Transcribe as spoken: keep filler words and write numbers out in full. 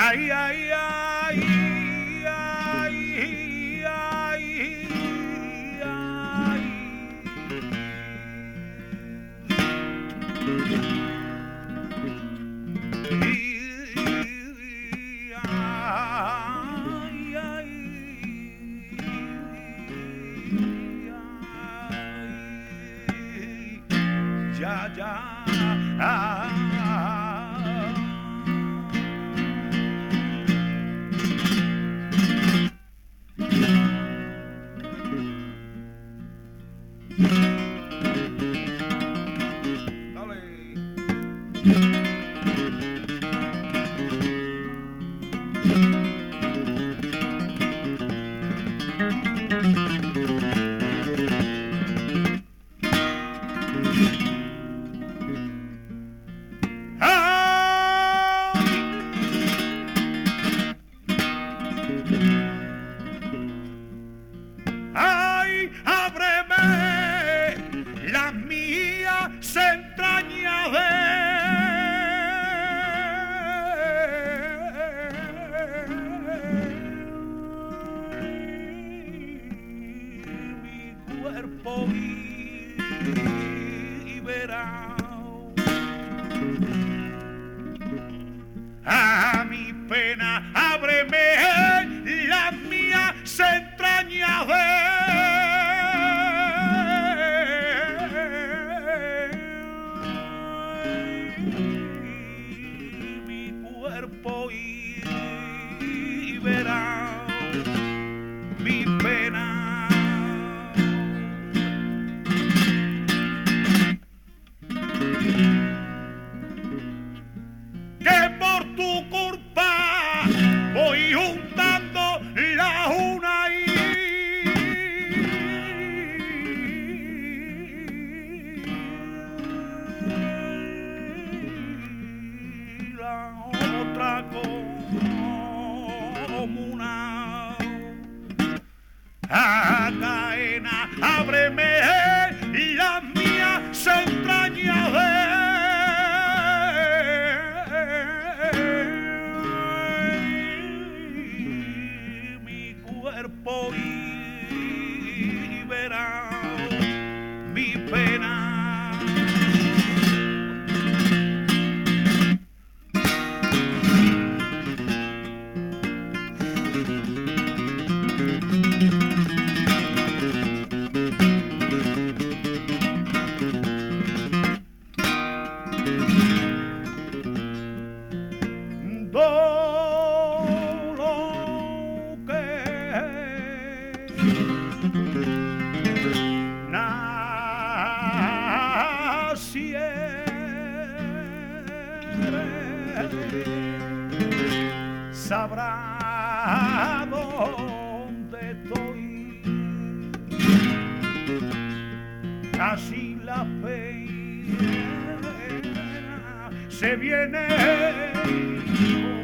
ay, ay, ay, ay, ay, ya, ya, ah. Ay, ábreme las mías entrañas de mi cuerpo y, y verá a mi pena, ábreme las mías entrañas de mi cuerpo y, y verá mi pena. Que por tu culpa voy juntando la una y la otra comuna. A cadena, ábreme las mías entrañas de cuerpo y, y verá mi pena. Sabrá dónde estoy, así la pena se viene